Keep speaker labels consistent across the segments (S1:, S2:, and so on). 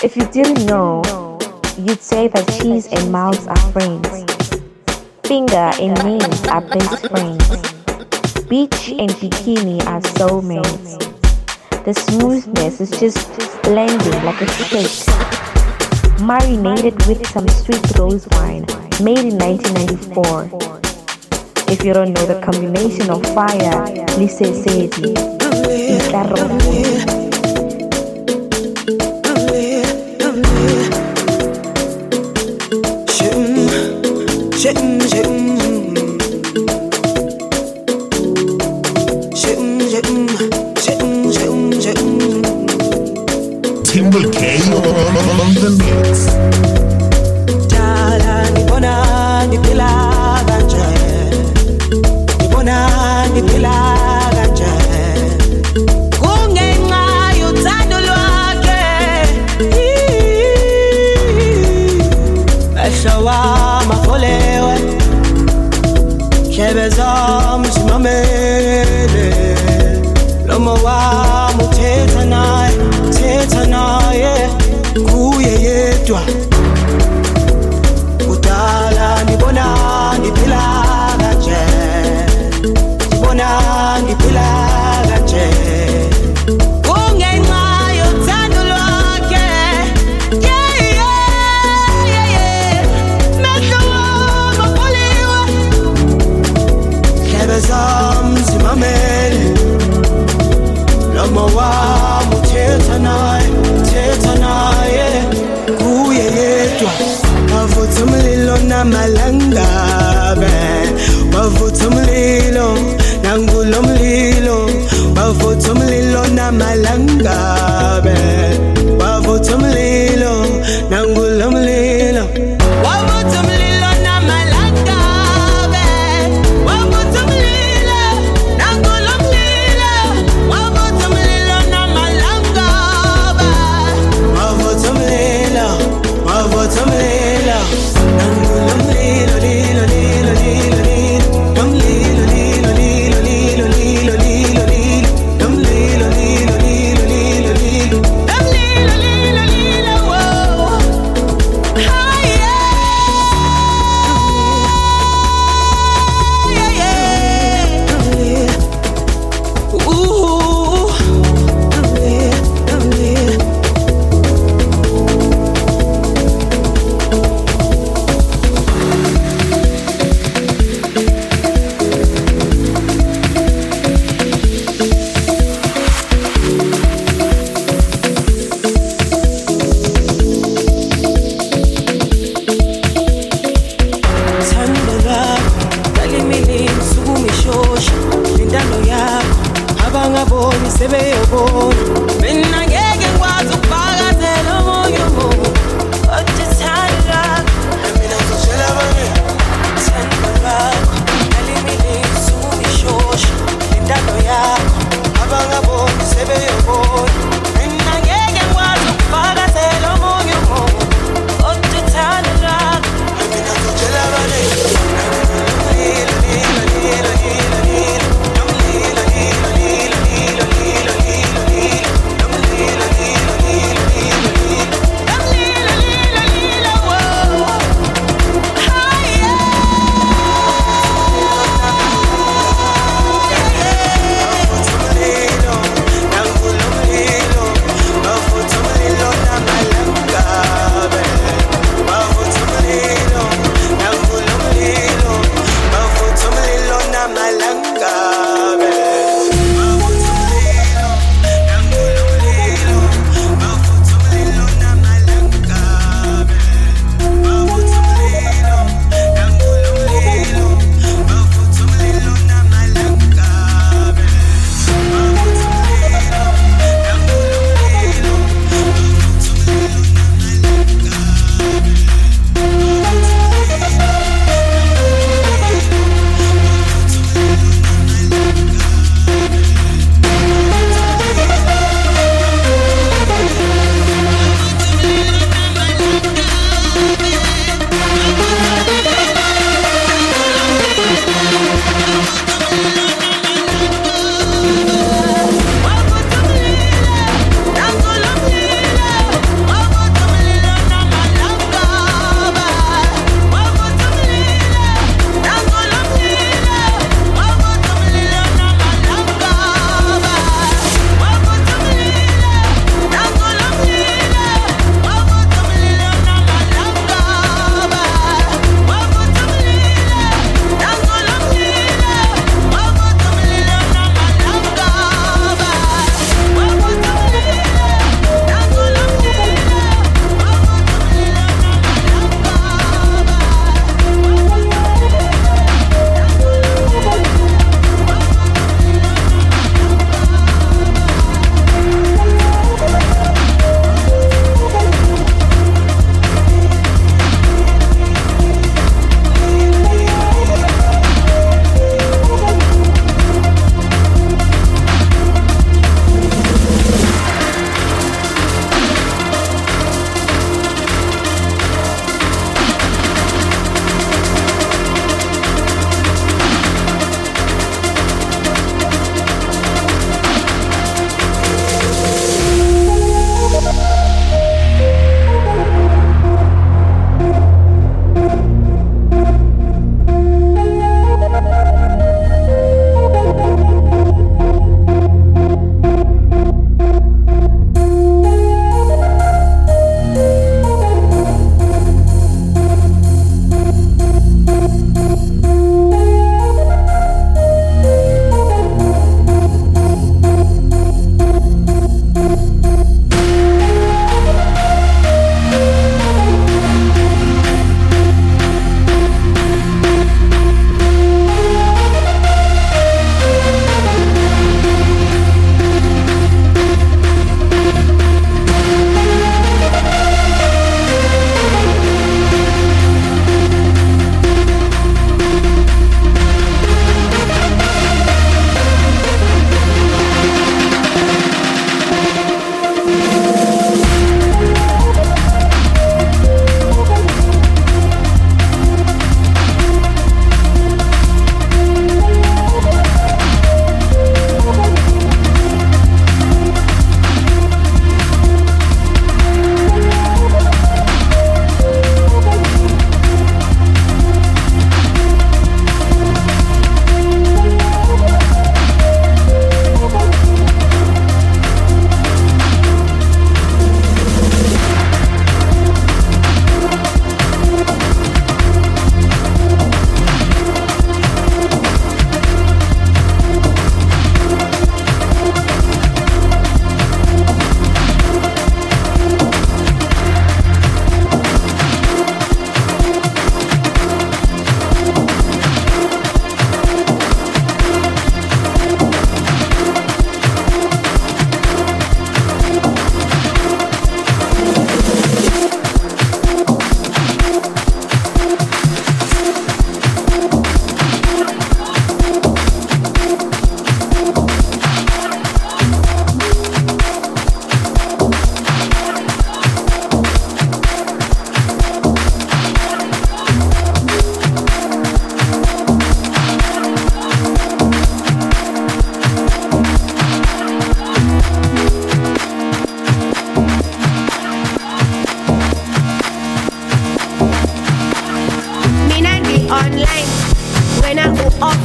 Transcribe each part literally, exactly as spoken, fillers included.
S1: If you didn't know, you'd say that cheese and mouths are friends. Finger and nails are best friends. Beach and bikini are soulmates. The smoothness is just blending like a steak. Marinated with some sweet rose wine, made in nineteen ninety-four. If you don't know the combination of fire, lisesedi, itarrobo.
S2: Timber K on the mix.
S3: Jala nibona nipila kanje, nibona nipila kanje. Kungenxa yothando lwakhe, mehlo wami afolewe, ndlebe zami zimamele, lomo wami uthetha naye, uthetha naye, kuye yedwa. Kudala nibona ngiphila kanje, nibona ngiphila kanje. Kungenxa yothando lwakhe, yeah yeah yeah yeah. Mehlo wami apholiwe, ndlebe zami zimamele, lomo wami uthetha naye, uthetha naye, kuye yedwa. Wavutha umlilo namalangabe, wavutha umlilo nangulo mlilo, wavutha umlilo namalangabe, wavutha umlilo nangulo mlilo, wavutha umlilo namalangabe, wavutha umlilo nangulo mlilo, wavutha umlilo namalangabe, wavutha umlilo, wavutha umlilo. Them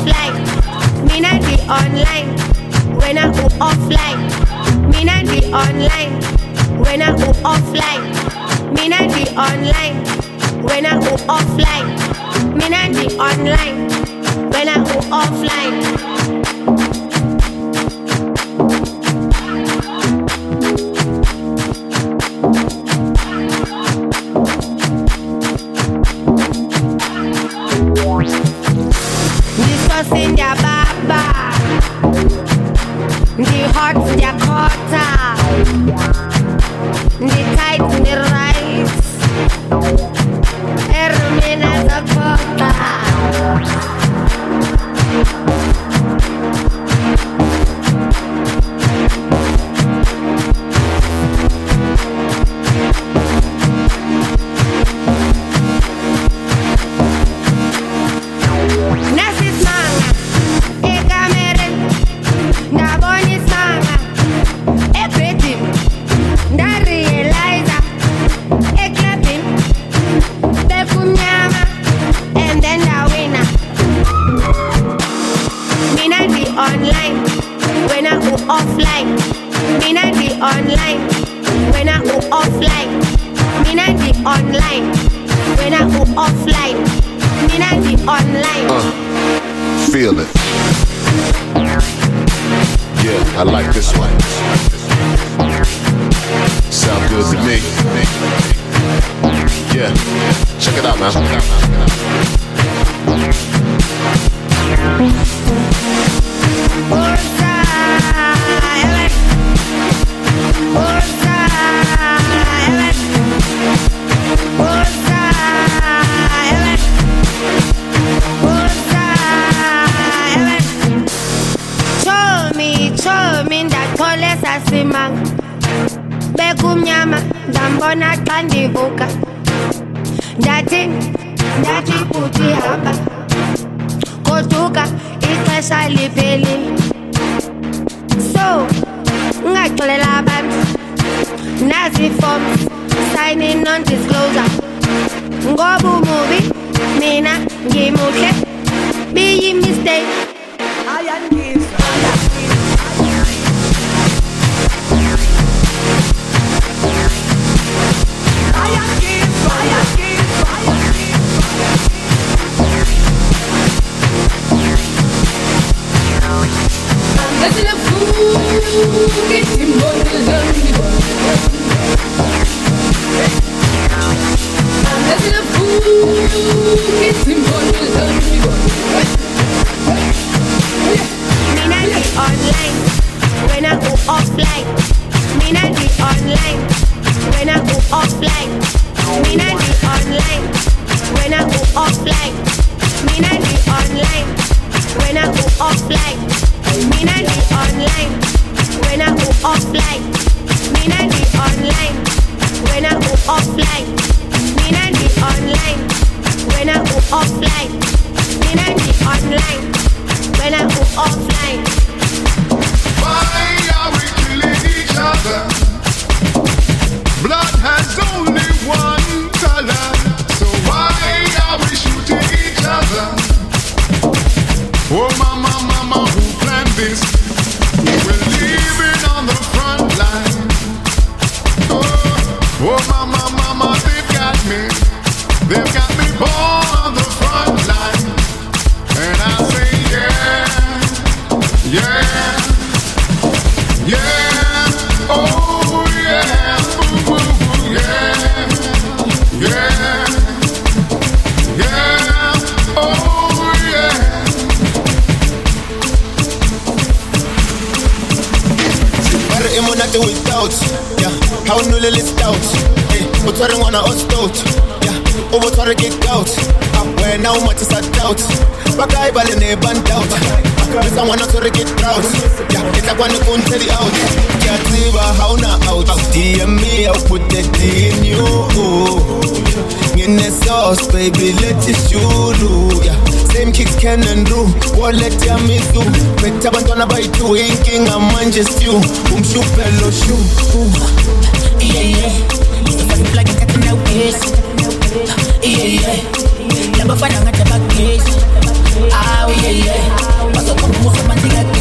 S4: offline. Mina the online. When I go offline. Mina the online. When I go offline. Mina the online. When I go offline. Mina the online. When I go offline. In their baba, the hot in their quarter, the tight in the rice, and remain as a quarter. Online, when I go offline, mina the online, when I go offline, mina the online.
S5: Uh, feel it. Yeah, I like this one. Sound good to me. Yeah, check it out, man. Bekumnyama ndambona xa ndivuka ndathi ndathi kuthi hamba goduka ixesha liphelile so ungaxelela abantu nazi forms signing non disclosure ngoba umubi mina ngimuhle be mistake I am this online, when I go offline. Mina the online, when I go offline. Mina the online, when I go offline. Mina the online, when I go offline. Mina the online, when I go offline. Mina the online, when I go offline. Mina the online, when I go offline. Mina the online, when I go offline.
S2: Why are we killing each other? Blood has only one color. So why are we shooting each other? Oh mama, mama, who planned this? We're living on the front line. Oh, oh mama, mama, they've got me. They've got me born on the front line. And I say yeah, yeah. Yeah, oh yeah, ooh, ooh, yeah, yeah, yeah, oh yeah. But I'm not without, yeah. How no let's doubt, hey. But I don't wanna stout, yeah. Over to get out, where now much is a doubt. But I ball in a band out. Because I wanna to get proud. Yeah, it's a one to tell you out. Can't leave a how now out. D M me, I'll put that D in you. In the sauce, baby, let it shoot. Yeah, same kicks can and do. What let ya me do? Better than gonna buy two inking and man just you. Boom, shoot, fellow, shoot. Yeah, yeah. It's a fucking flag, it's a waist. Yeah, yeah. Never find out the back case. Ah, yeah, yeah.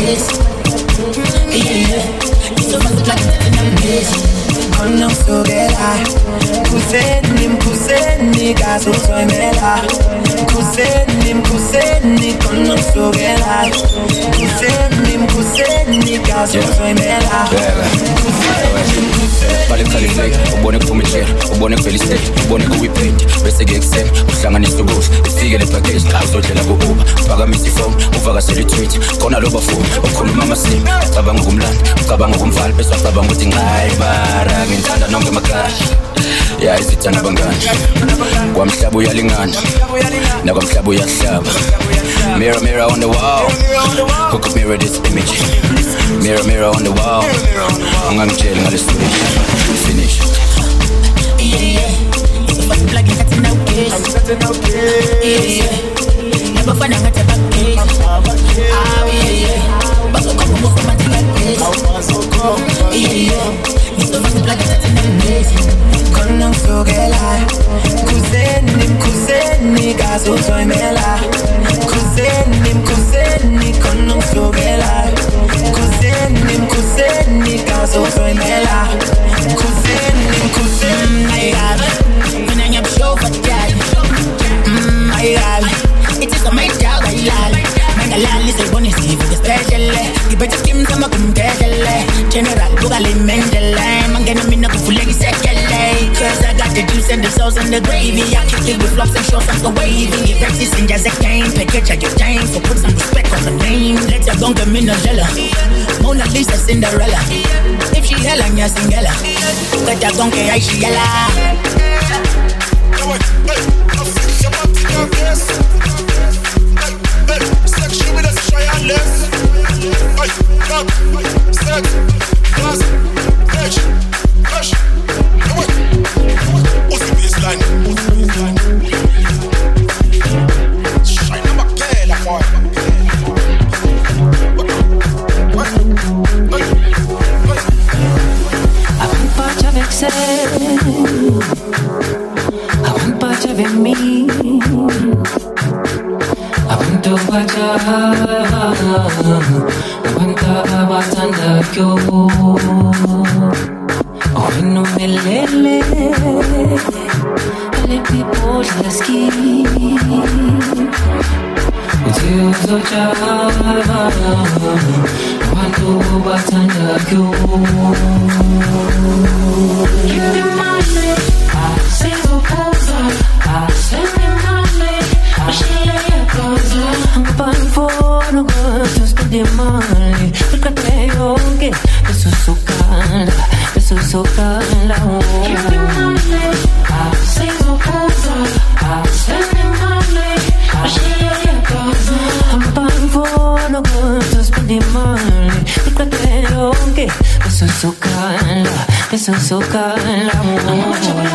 S6: this. Yeah, yeah. It's a fast like that in this. Kono sogela, kuseni mkuseni kaso soimela. Kuseni mkuseni kono sogela, kuseni mkuseni kaso soimela.
S7: Bale kalifake, ubone kuphume chair, ubone kufelistate, ubone kuwipate, bese ke extend, uhlanganisa ubuso, ifike le package, uzodlela ku Uber, phakamisa ifone, uvakashela i-tweet, khona lo bafuni, ukhuluma amasimi, ucabanga ukumlanda, ucabanga ukumvala, bese wacabanga ukuthi ngayi bara, ngithanda nonke emakhaya. Ya izithanda abangani, kwamhlaba uyalingana, nakwamhlaba uyahlaba. Mirror, mirror on the wall, who could mirror this image? Mirror, mirror on the wall, ungangitsheli ngale story. Finish.
S6: Yeah, yeah. It's a fucking like it's a no case. I'm such a no case. Yeah, yeah. Never find out a back case. Ah, yeah, yeah. But so come on, come on, take a case. Yeah, yeah. It's a fucking like it's a no case. Kono sogela, kuseni mkuseni kaso soimela. Kuseni mkuseni kono sogela, kuseni mkuseni kaso soimela. Kuseni mkuseni my God, when I am show for that. Mmm my God, it is a my dog I love. Man, I love this one is even the special. You better skim some of them tell. General, look at the mental. I'm gonna mean up for lady second. Cause I got the juice and the sauce and the gravy. I kick it with flops and shorts and the wavy. Get practice in just a game. Package at your time, so put some respect on the name. Let's a gonga minogella. Mona Lisa Cinderella. If she hella, you're singella. Let a gonga, I she yella.
S2: Section with us, try and left. Up, set, glass, edge, push. What's the baseline? What's the baseline? Shine a backela, boy.
S8: Avant pas avec celle, avant pas avec me. Abantu baca, abantu batanda kyo. Oh no melele, les people ski. Utiu zocha, abantu batanda kyo. Give me money, I say so closer, I send me money, I share. I'm buying for no good to spend the money. Look at me, okay. This is so kind. This is so kind. Give me money. I say so closer. I spend the money. I share your clothes. I'm buying for no good to spend the money. Look at me, okay. This is so kind. This is so kind. How much I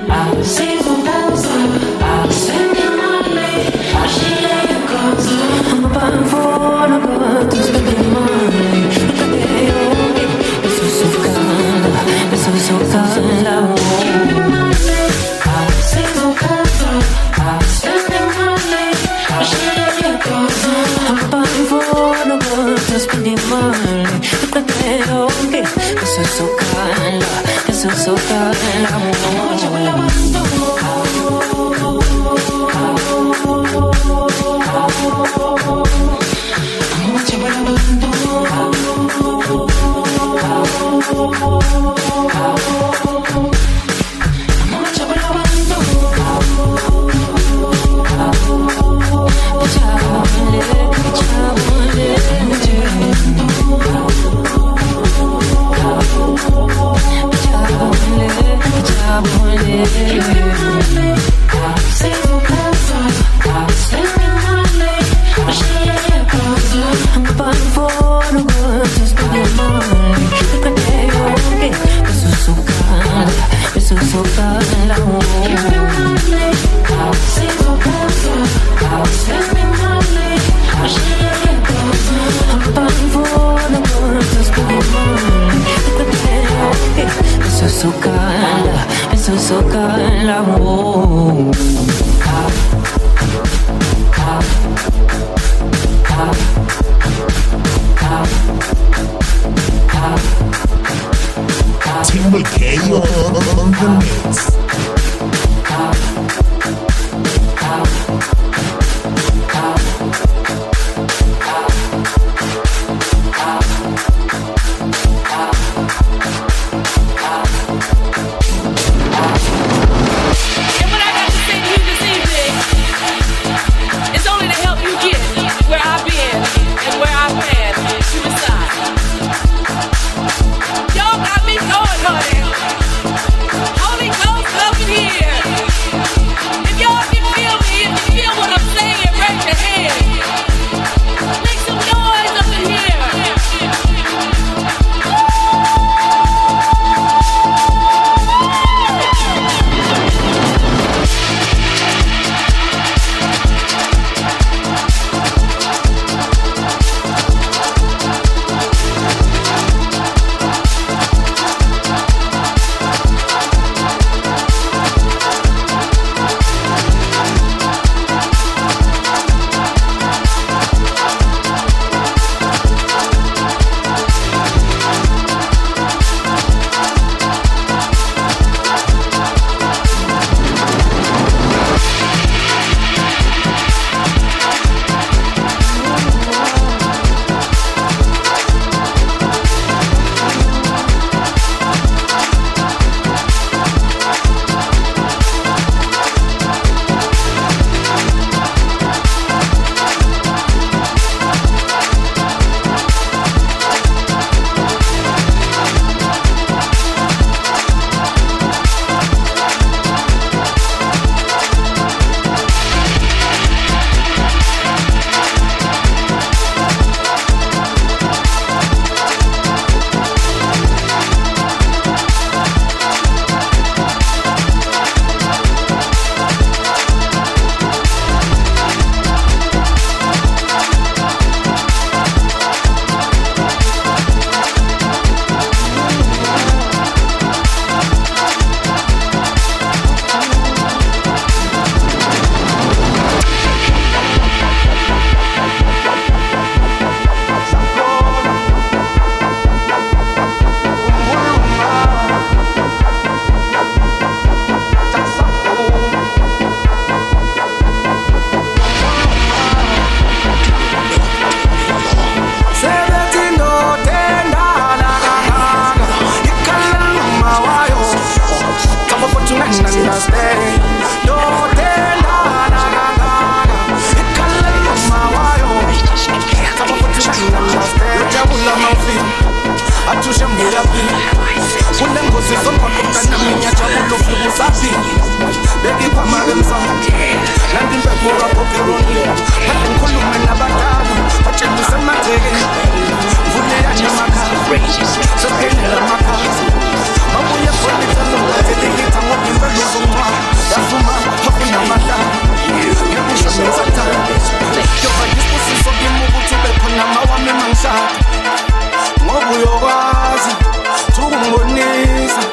S8: say so closer. I send you money. I share your clothes.
S3: Ngokuyokwazi ukungibonisa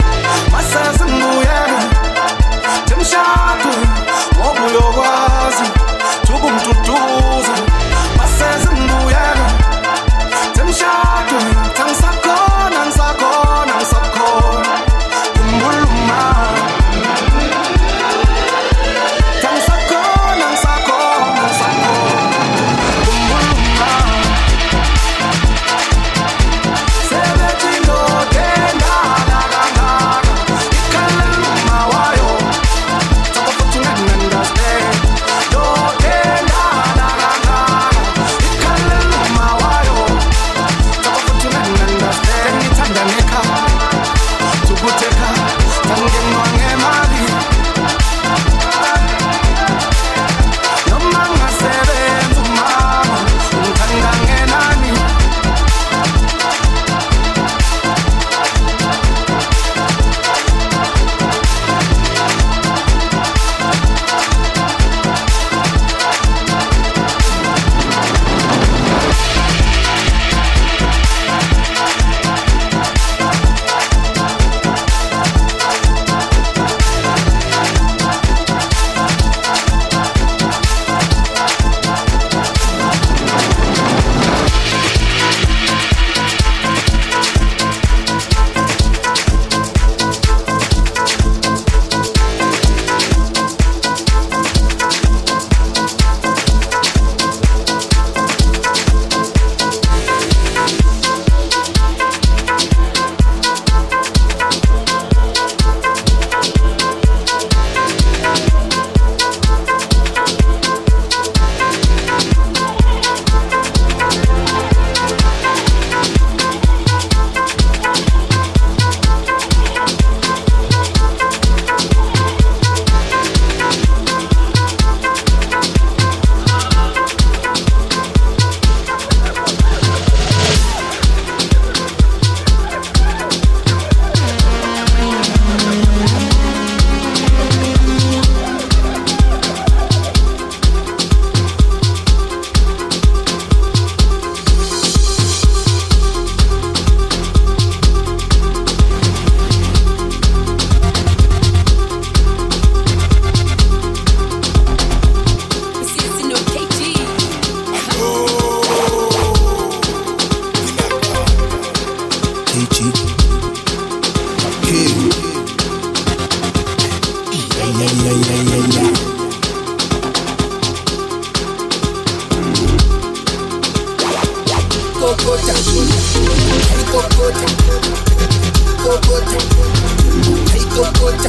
S2: Kokota.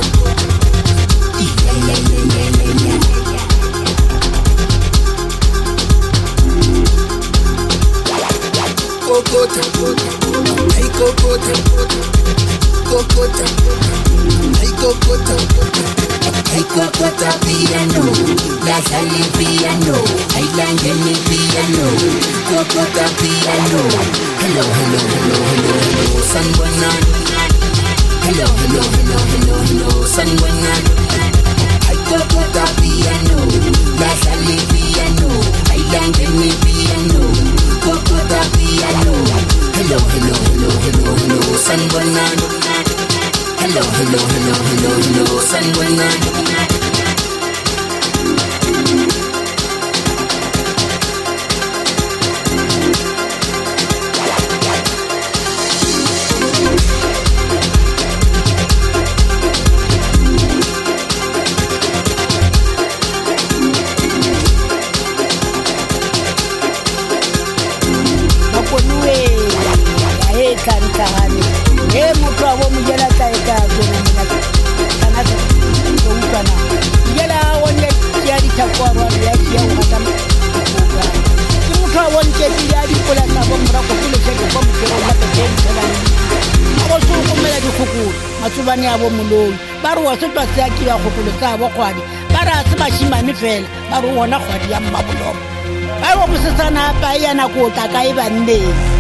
S2: Kokota, ay kokota, kokota, ay kokota, ay kokota piano, la sali piano, ay langeni piano, kokota piano. Hello, hello, hello, hello, hello, San Buenan. Hello, hello, hello, hello, hello, San Buenan. Ay kokota piano, la sali piano, ay langeni piano. Kokota piano. Hello, hello, hello, hello, hello, San Buenan. Hello, hello, hello, hello, hello, San Buenan.
S9: Kahani, eh mtu abo mjela kaeka kuna mina kanata kuukana mjela wonye kiari chakwa rwani ya kia ukata mkuga mtu abo nje kiari kula sabo mrako kule cheke kwa mkero mata kemi salani abo suru kumela di kuku matubani abo muloi baru wasutwa siaki ya kukule sabo kwadi bara asiba shima nifele baru wana kwadi ya mbabulomu baru musisana hapa iya na kuutaka iba nde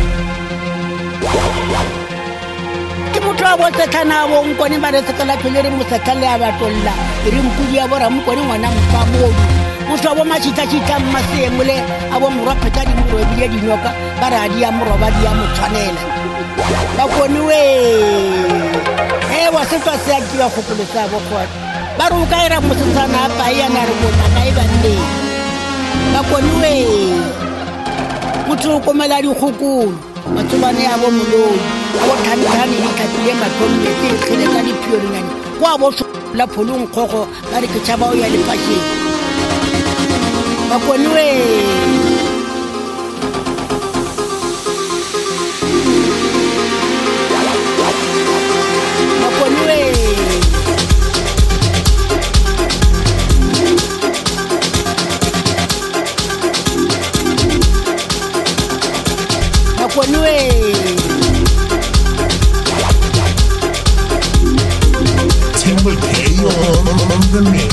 S9: Kimutwa wote kana wo nkoni bare sekala pelere musakale abatolla iri mkuji abora mukoni mwana mfamu mutwa wo machita chita mase mule abo muropeta di muro biye di nyoka baradi ya muro badi ya mutwanela bakoni we eh wasitwa saki wa kukulisa abo kwa baru kaira musana hapa ya na rubona kaiba ndi bakoni we mutu komelari khukulu matubane yabo muloi abo thandani likatile matombe ke khele ka dipiori ngani kwa bo la pholong khokho ba re ke tshaba o ya le pashe bakoniwe bakoniwe bakoniwe
S10: Timber K on the mix.